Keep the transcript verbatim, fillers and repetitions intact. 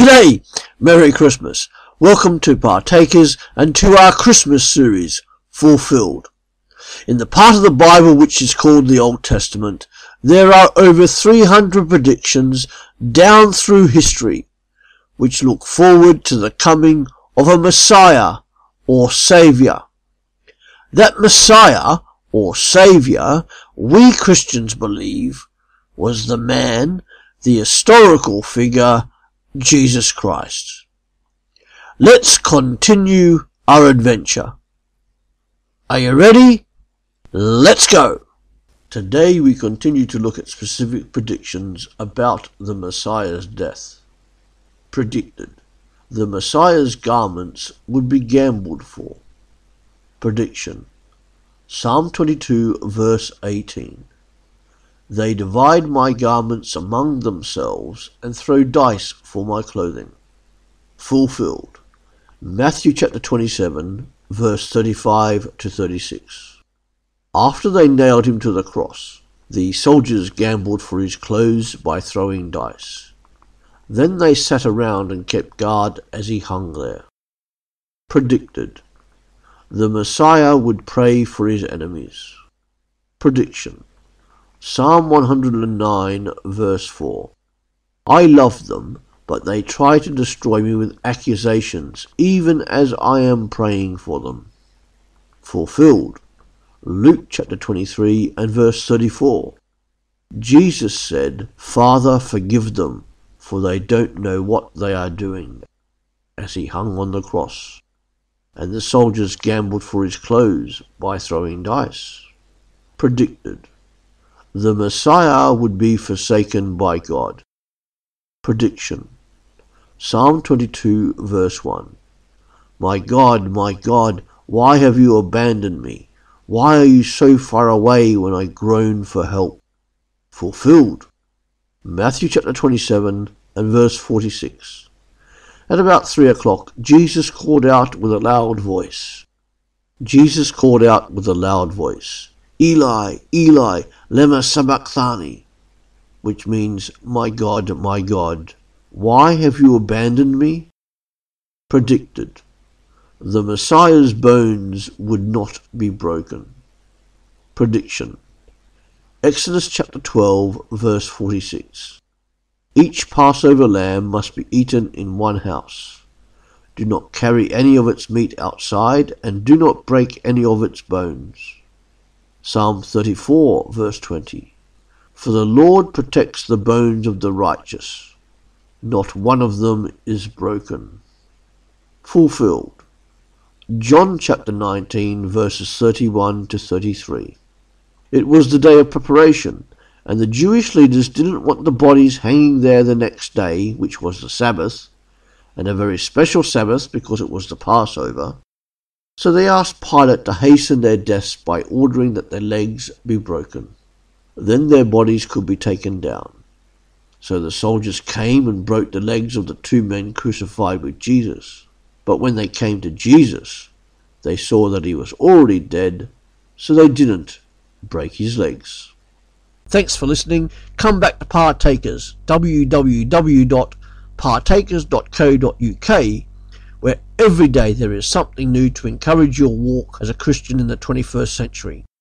G'day! Merry Christmas! Welcome to Partakers and to our Christmas series, Fulfilled. In the part of the Bible which is called the Old Testament, there are over three hundred predictions down through history, which look forward to the coming of a Messiah or Saviour. That Messiah or Saviour, we Christians believe, was the man, the historical figure, Jesus Christ. Let's continue our adventure. Are you ready? Let's go! Today we continue to look at specific predictions about the Messiah's death. Predicted. The Messiah's garments would be gambled for. Prediction. Psalm twenty-two verse eighteen. They divide my garments among themselves and throw dice for my clothing. Fulfilled. Matthew chapter twenty-seven verse thirty-five to thirty-six. After they nailed him to the cross, the soldiers gambled for his clothes by throwing dice. Then they sat around and kept guard as he hung there. Predicted. The Messiah would pray for his enemies. Prediction. Psalm one hundred nine verse four. I love them, but they try to destroy me with accusations, even as I am praying for them. Fulfilled. Luke chapter twenty-three and verse thirty-four. Jesus said, Father, forgive them, for they don't know what they are doing, as he hung on the cross. And the soldiers gambled for his clothes by throwing dice. Predicted. The Messiah would be forsaken by God. Prediction. Psalm twenty-two verse one. My God, my God, why have you abandoned me? Why are you so far away when I groan for help? Fulfilled. Matthew chapter twenty-seven and verse forty-six. At about three o'clock, Jesus called out with a loud voice. Jesus called out with a loud voice, Eli, Eli, lema sabachthani, which means, My God, my God, why have you abandoned me? Predicted. The Messiah's bones would not be broken. Prediction. Exodus chapter twelve verse forty-six. Each Passover lamb must be eaten in one house. Do not carry any of its meat outside, and do not break any of its bones. Psalm thirty-four verse twenty. For the Lord protects the bones of the righteous. Not one of them is broken. Fulfilled. John chapter nineteen verses thirty-one to thirty-three. It was the day of preparation, and the Jewish leaders didn't want the bodies hanging there the next day, which was the Sabbath, and a very special Sabbath because it was the Passover. So they asked Pilate to hasten their deaths by ordering that their legs be broken. Then their bodies could be taken down. So the soldiers came and broke the legs of the two men crucified with Jesus. But when they came to Jesus, they saw that he was already dead, so they didn't break his legs. Thanks for listening. Come back to Partakers, w w w dot partakers dot co dot u k, where every day there is something new to encourage your walk as a Christian in the twenty-first century.